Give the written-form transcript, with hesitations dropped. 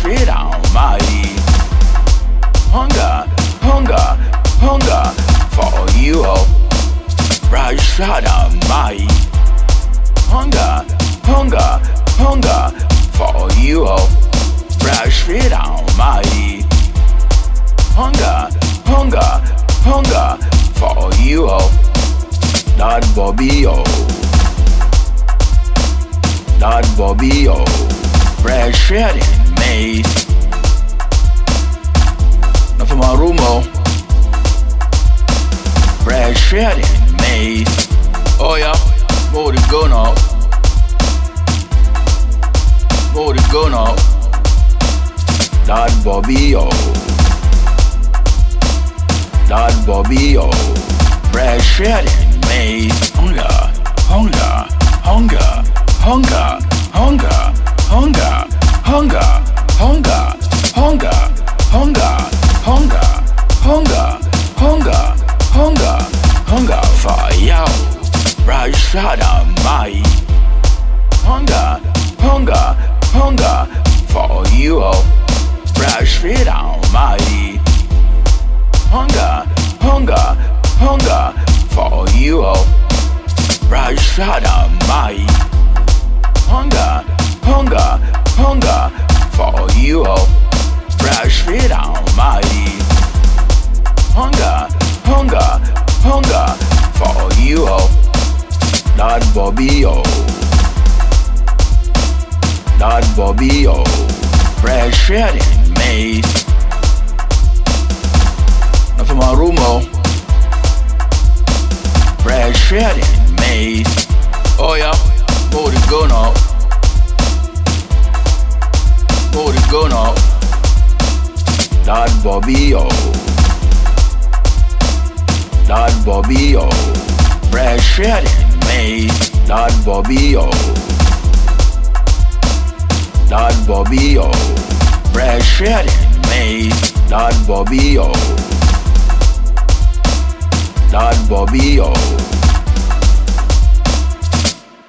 straight on my hunger, hunger, hunger for you. Right shot on my hunger, hunger, hunger for you. Right straight on my hunger, hunger, hunger for you. That Bobby, that Bobby, bread shredding made. Now for my room, bread shredding made. Oh yeah, more to go now, more to go now. That Bobby, that Bobby, bread shredding made. Hunger, hunger, hunger, hunger, hunger, hunger, hunger, hunger, hunger, hunger, hunger, hunger, hunger, hunger, hunger for you. Right shot on my hunger, hunger, hunger for you. Right straight on my hunger, hunger, hunger for you. Right shot on my hunger, hunger, hunger for you. Right straight on my hunger, hunger, hunger for you. That Bobby, that Bobby, bread shredding made. Now for my room, bread shredding made. Oh yeah, more to go now, more to go now. That Bobby, that Bobby, bread shredding made. That Bobby, that Bobby, bread shredding made. That Bobby, that Bobby.